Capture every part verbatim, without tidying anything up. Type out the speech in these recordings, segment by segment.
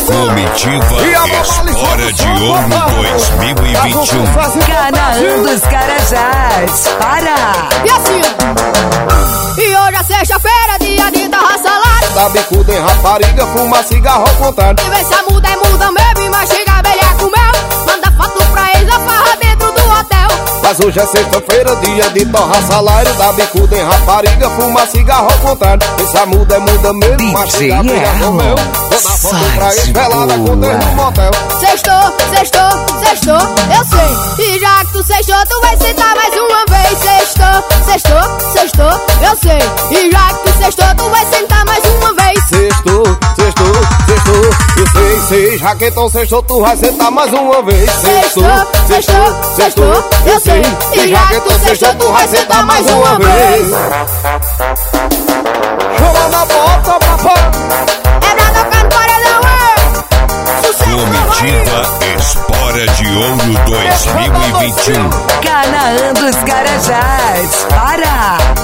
Comitiva Espora de Ouro dois mil e vinte e um. Canaã dos Carajás, para! E assim, e hoje é sexta-feira, dia de torrar salário. Dá bicuda em rapariga, fuma cigarro ao contrário. E vê se a muda é muda mesmo e mastiga abelha com mel. Manda foto pra eles, a farra dentro do hotel. Mas hoje é sexta-feira, dia de torrar salário. Dá bicuda em rapariga, fuma cigarro ao contrário. Vê se a muda é muda mesmo, mastiga abelha com mel. Manda foto pra eles, pelada com Deus no motel. Sextou, sextou, sextou, eu sei. E já que tu sextou, tu vai sentar mais uma vez. Sextou, sextou, sextou, eu sei. E já que tu sextou, tu vai sentar mais uma vez. Sextou, sextou, sextou, eu sei, sei. Já que então sextou, tu vai sentar mais uma vez. Sextou, sextou, sextou, eu sei. E já que então sextou, tu vai sentar mais uma vez. Chama na bota, papai. É pra tocar no paredão, é. Comitiva Espora de Ouro dois mil e vinte e um. Canaã dos Carajás, para!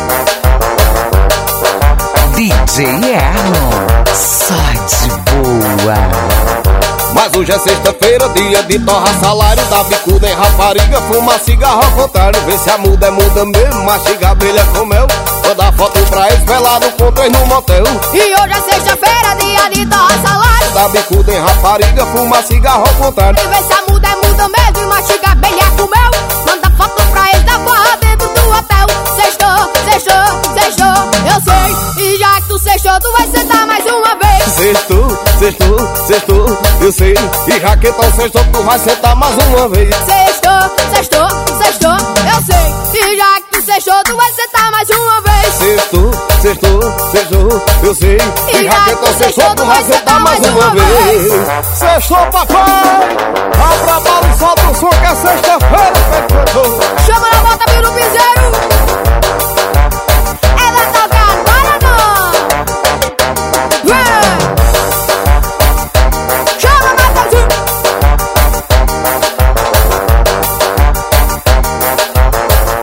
D J Erlon, só de boa. Mas hoje é sexta-feira, dia de torrar salário. Dá bicuda em rapariga, fuma cigarro ao contrário. Vê se a muda é muda mesmo, mastiga abelha com mel. Manda foto pra eles, pelado com três no motel. E hoje é sexta-feira, dia de torrar salário. Dá bicuda em rapariga, fuma cigarro ao contrário. E vê se a muda é muda mesmo e mastiga abelha com mel. Manda foto pra eles, da farra dentro do hotel. Sextou, sextou, sextou, eu sei. E já que tu sextou, tu vai sentar mais uma vez. Sextou, sextou, sextou, eu sei. E já que então sextou, tu vai sentar mais uma vez. Sextou, sextou, sextou, eu sei. E já que tu sextou, tu vai sentar mais uma vez. Sextou, sextou, sextou, eu sei. E já que então sextou, tu vai sentar mais uma vez. Sextou, papai. Abra a bala e solta o som que é sexta.